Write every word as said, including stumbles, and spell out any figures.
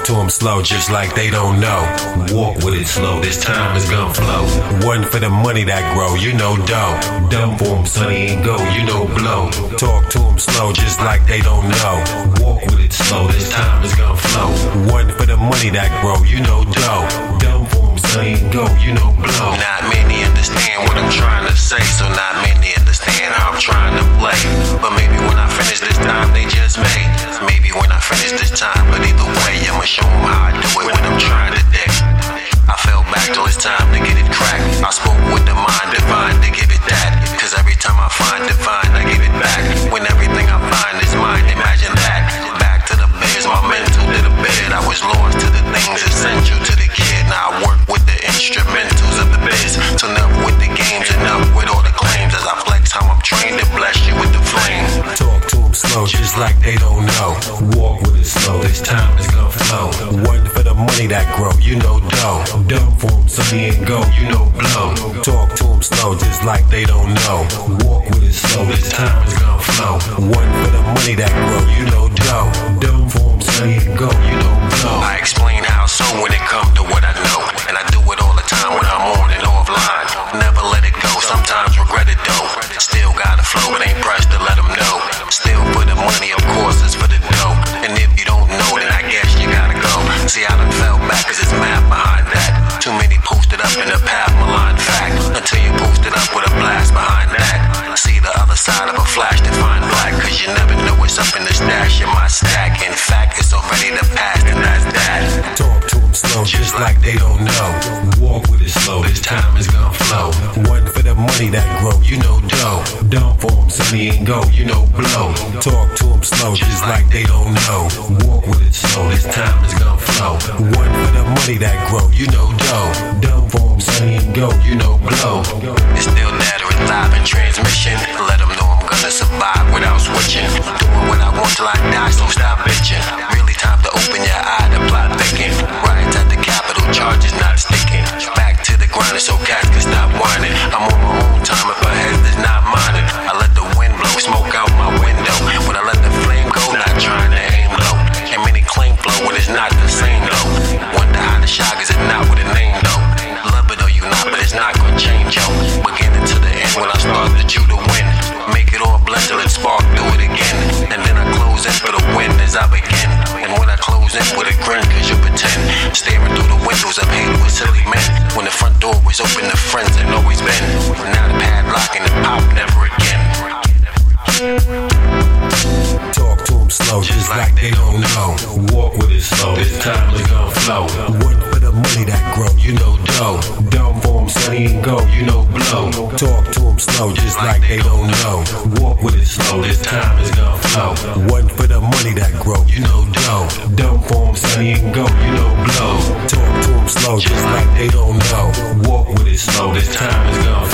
to them slow, just like they don't know. Walk with it slow, this time is gonna flow. One for the money that grow, you know dough. Dumb for them, sonny and go, you know blow. Talk to them slow, just like they don't know. Walk with it slow, this time is gonna flow. One for the money that grow, you know dough. Dumb for them, sonny and go, you know blow. Not many understand what I'm trying to say, so not many understand how I'm trying to play. But maybe when I finish this time, they just may. Maybe when I finish this time, but either way, I'ma show them how I do it when I'm trying to dick. I fell back till it's time to get it cracked. I spoke with the mind divine to give it that. Cause every time I find divine, I give it back. When everything I find is mine, imagine that. Back to the biz, my mental to the bed. I was lost to the things essential to the kid. Now I work with the instrumentals of the biz. So enough with the games, enough with all the claims. As I flex how I'm trained to bless you with the flame. Talk to them slow, just like they don't know. Walk with it slow, this time is gonna flow. One for the money that grow, you know dough. Dumb for them, sonny and go, you know blow. Talk to them slow, just like they don't know. Walk with it slow, this time is gonna flow. One for the money that grow, you know dough. Dumb for them, sonny and go, you know blow. I explain how so when it comes to what I know. And I do it all the time when I'm on and offline. Never let it go, sometimes regret it though. Still gotta flow, but ain't pressed to let them know. Still for the money, of course, it's for the dough. And if you don't know, then I guess you gotta go. See, I done fell back, cause it's math behind that. Too many posted up in the path, malign fact. Until you posted up with a blast behind that. See the other side of a flash to find black. Cause you never know what's up in the stash in my stack. In fact, it's already the past, and that's that. Talk to them slow, just like they don't know. Walk with it slow, this time is gonna flow. One for the money that grow, you know dough. Dumb for them, sonny and go, you know blow. Talk to them slow, just like they don't know. Walk with it slow, this time is gonna flow. One for the money that grow, you know dough. Dumb for them, sonny and go, you know blow. It's still data and live in transmission. Let them know I'm gonna survive without switching. Doing what I want till I die, so stop bitching. Really time to open your eye to plot thinking. Riots at the Capitol, charges not sticking. Back to the grind so cats can stop whining. I'm on my own time if my head is not mine. I let the wind blow, smoke out my window. When I let the flame go, not trying to aim low. And many claim flow when it's not the same though. Wonder how the shock is it not with a name though. Love it or you not, but it's not gonna change yo. Beginning to the end when I start to chew the wind. Make it all blend till it spark, do it again. And then I close in for the wind as I begin. And when I close in with a grin, cause you pretend. Staring through the windows of hate with silly men. When the front door was open to friends and always been. Now the padlock and the pop never again. Talk to them slow, just like they don't know. Walk with it slow, this time is gonna flow. One for the money that grow, you know dough. Dumb for them, sonny and go, you know blow. Talk to them slow, just like they don't know. Walk with it slow, this time is gonna flow. One for the money that grow, you know dough. Dumb for them, sonny and go, you know blow. Talk to them slow, just like they don't know. Walk with it slow, this time is gonna